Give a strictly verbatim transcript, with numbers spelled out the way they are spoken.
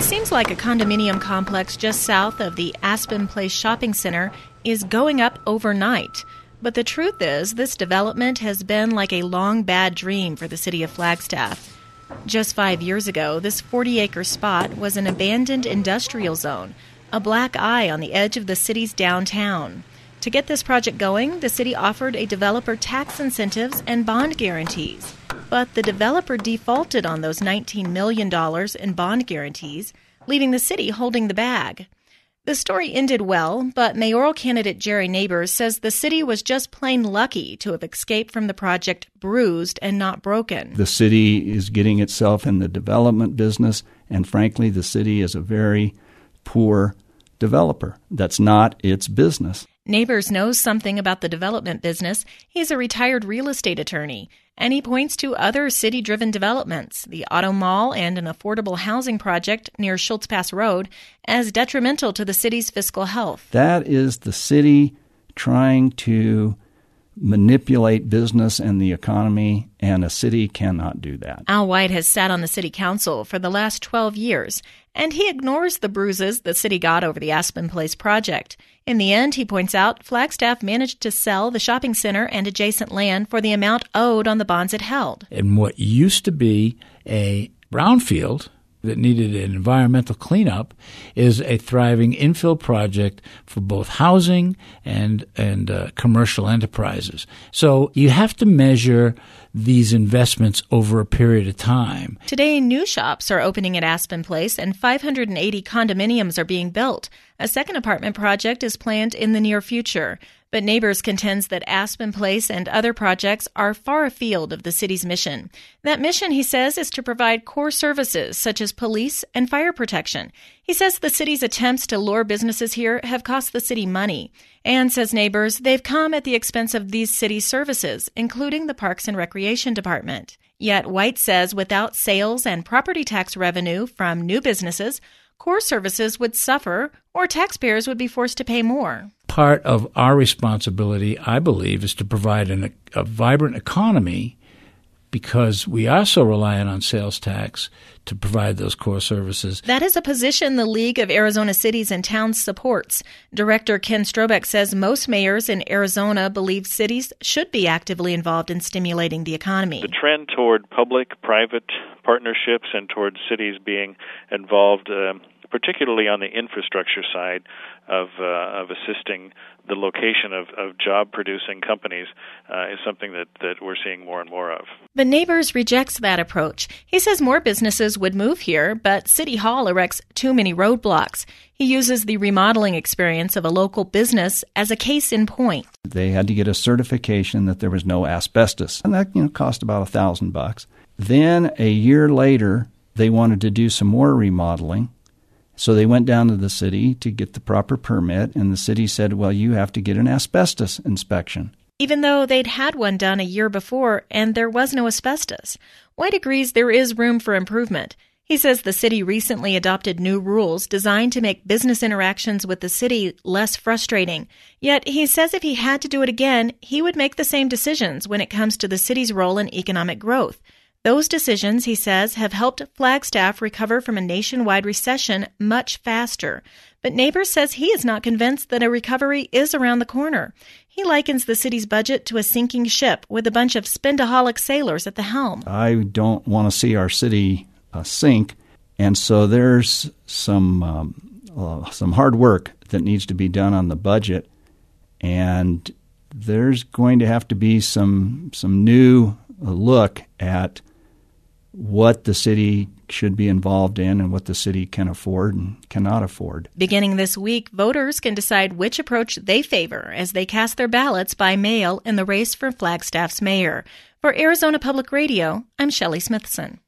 It seems like a condominium complex just south of the Aspen Place Shopping Center is going up overnight. But the truth is, this development has been like a long bad dream for the city of Flagstaff. Just five years ago, this forty-acre spot was an abandoned industrial zone, a black eye on the edge of the city's downtown. To get this project going, the city offered a developer tax incentives and bond guarantees. But the developer defaulted on those nineteen million dollars in bond guarantees, leaving the city holding the bag. The story ended well, but mayoral candidate Jerry Neighbors says the city was just plain lucky to have escaped from the project bruised and not broken. The city is getting itself in the development business, and frankly, the city is a very poor developer. That's not its business. Neighbors knows something about the development business. He's a retired real estate attorney, and he points to other city-driven developments, the Auto Mall and an affordable housing project near Schultz Pass Road, as detrimental to the city's fiscal health. That is the city trying to manipulate business and the economy, and a city cannot do that. Al White has sat on the city council for the last twelve years, and he ignores the bruises the city got over the Aspen Place project. In the end, he points out, Flagstaff managed to sell the shopping center and adjacent land for the amount owed on the bonds it held. And what used to be a brownfield that needed an environmental cleanup is a thriving infill project for both housing and and uh, commercial enterprises. So you have to measure these investments over a period of time. Today, new shops are opening at Aspen Place, and five hundred eighty condominiums are being built. A second apartment project is planned in the near future. But Neighbors contends that Aspen Place and other projects are far afield of the city's mission. That mission, he says, is to provide core services such as police and fire protection. He says the city's attempts to lure businesses here have cost the city money. And, says Neighbors, they've come at the expense of these city services, including the Parks and Recreation Department. Yet White says without sales and property tax revenue from new businesses, core services would suffer or taxpayers would be forced to pay more. Part of our responsibility, I believe, is to provide an, a vibrant economy, because we are so reliant on sales tax to provide those core services. That is a position the League of Arizona Cities and Towns supports. Director Ken Strobeck says most mayors in Arizona believe cities should be actively involved in stimulating the economy. The trend toward public-private partnerships and toward cities being involved, uh, particularly on the infrastructure side of uh, of assisting the location of, of job-producing companies, uh, is something that, that we're seeing more and more of. But Neighbors rejects that approach. He says more businesses would move here, but City Hall erects too many roadblocks. He uses the remodeling experience of a local business as a case in point. They had to get a certification that there was no asbestos, and that you know cost about a thousand bucks. Then a year later, they wanted to do some more remodeling. So they went down to the city to get the proper permit, and the city said, well, you have to get an asbestos inspection. Even though they'd had one done a year before and there was no asbestos. White agrees there is room for improvement. He says the city recently adopted new rules designed to make business interactions with the city less frustrating. Yet he says if he had to do it again, he would make the same decisions when it comes to the city's role in economic growth. Those decisions, he says, have helped Flagstaff recover from a nationwide recession much faster. But Neighbors says he is not convinced that a recovery is around the corner. He likens the city's budget to a sinking ship with a bunch of spendaholic sailors at the helm. I don't want to see our city uh, sink, and so there's some um, uh, some hard work that needs to be done on the budget, and there's going to have to be some some new uh, look at what the city should be involved in and what the city can afford and cannot afford. Beginning this week, voters can decide which approach they favor as they cast their ballots by mail in the race for Flagstaff's mayor. For Arizona Public Radio, I'm Shelley Smithson.